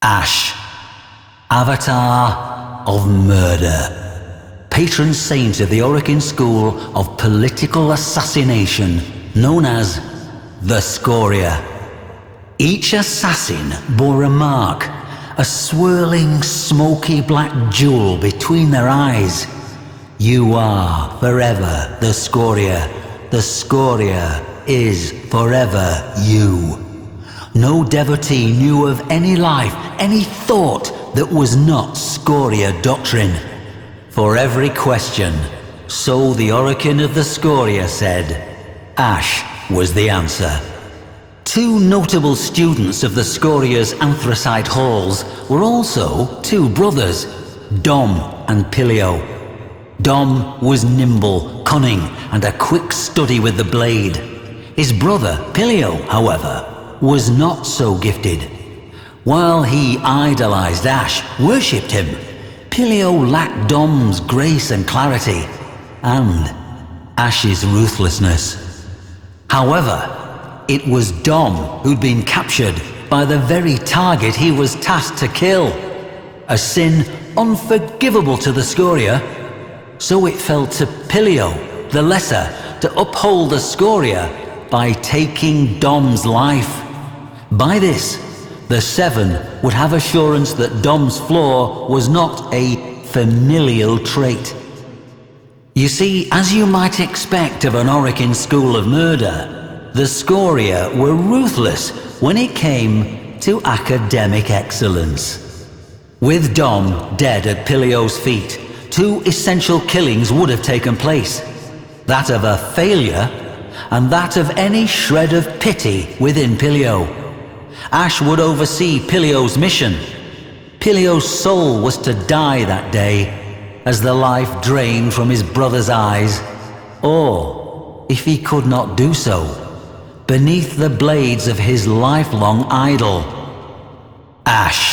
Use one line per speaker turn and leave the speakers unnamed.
Ash, Avatar of Murder, patron saint of the Orokin School of Political Assassination, known as the Scoria. Each assassin bore a mark, a swirling, smoky black jewel between their eyes. You are forever the Scoria. The Scoria is forever you. No devotee knew of any life, any thought that was not Scoria doctrine. For every question, so the Orokin of the Scoria said, Ash was the answer. Two notable students of the Scoria's anthracite halls were also two brothers, Dom and Pilio. Dom was nimble, cunning, and a quick study with the blade. His brother, Pilio, however, was not so gifted. While he idolized Ash, worshipped him, Pilio lacked Dom's grace and clarity, and Ash's ruthlessness. However, it was Dom who'd been captured by the very target he was tasked to kill. A sin unforgivable to the Scoria, so it fell to Pilio, the lesser, to uphold the Scoria by taking Dom's life. By this, the Seven would have assurance that Dom's flaw was not a familial trait. You see, as you might expect of an Orokin school of murder, the Scoria were ruthless when it came to academic excellence. With Dom dead at Pilio's feet, two essential killings would have taken place. That of a failure, and that of any shred of pity within Pilio. Ash would oversee Pilio's mission. Pilio's soul was to die that day, as the life drained from his brother's eyes, or, if he could not do so, beneath the blades of his lifelong idol, Ash.